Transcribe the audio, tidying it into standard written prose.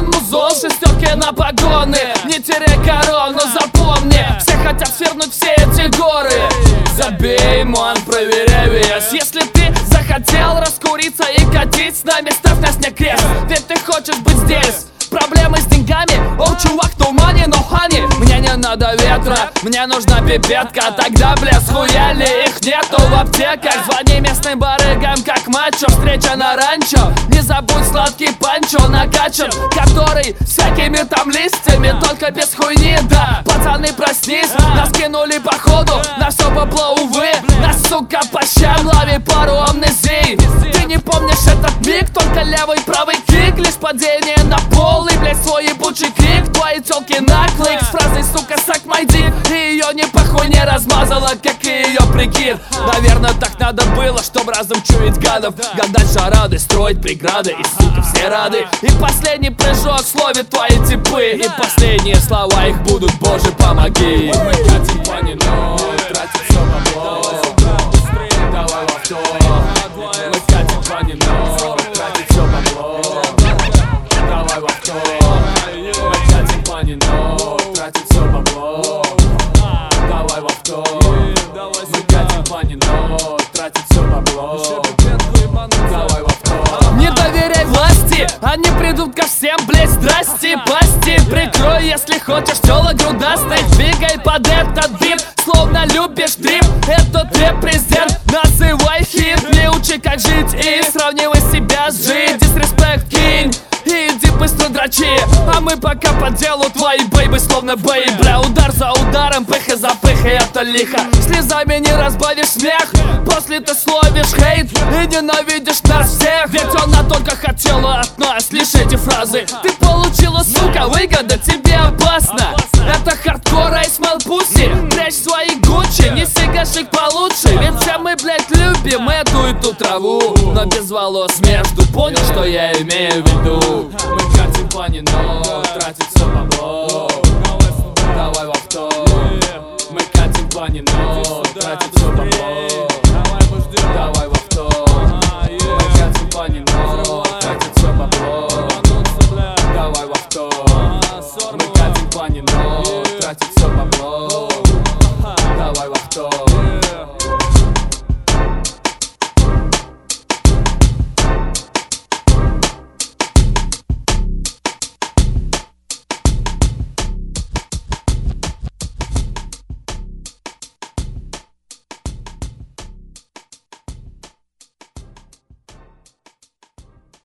музон, шестерки на погоны. Не теряй корону, запомни, все хотят свернуть все эти горы. Забей, ман, проверяй вес. Если ты захотел раскуриться и катить с нами, ставь на снег крест. Ведь ты хочешь быть здесь. Проблемы с деньгами, о, чувак, no money, no honey. Мне не надо ветра, мне нужна пипетка. Тогда, бля, схуяли, их нету в аптеках. Звони местным барыгам, как мачо. Встреча на ранчо, не забудь сладкий панчо накачан, который всякими там листьями, только без хуйни, да. Пацаны, проснись, нас кинули походу, на все бабло, увы. Нас, сука, по щам, лови пару амнезий. Ты не помнишь этот миг, только левый, правый кик. Лишь падение на пол и, блядь, свой ебучий крик. Твои тёлки наклик с фразой, сука, suck my dick. И её не похуй не размазала, как и её прикид. Наверное, так надо было, чтоб разом чуять гадов, гадать шарады, строить преграды. И, сука, все рады. И последний прыжок словит твои типы. И последние слова их будут, боже, помоги. Мы катим по ней, тратим всё бабло. Давай в авто. Мы катим по ней, тратим всё бабло. Давай в авто. Мы катим по ней, тратим всё бабло. Давай в авто. Мы катим по ней, тратим всё бабло. Давай в авто. Не доверяй власти, они придут ко всем, блять, здрасте, пасти. Прикрой, если хочешь, тёла грудастой. Двигай под этот бит, словно любишь дрип. Этот репрезент, называй хит. Не учи, как жить и сравнивай себя с G. Дисреспект кинь, иди быстро дрочи. А мы пока по делу, твои бейбы словно бей. Бля, удар за ударом, пыха за пыхой, это лихо. Слезами не разбавишь смех, после ты словишь хейт и ненавидишь нас всех. Ведь она только хотела от нас лишь эти фразы. Ты получила, сука, выгода, тебе опасно. Это хардкор, и смел пуси. Прячь свои гуччи, неси гашик получше. Ведь все мы, блять, любим эту и ту траву, но без волос между. Понял, что я имею в виду? Мы катим по ней, но тратим всё бабло. Давай в авто. Мы катим по ней, но тратим всё бабло. Давай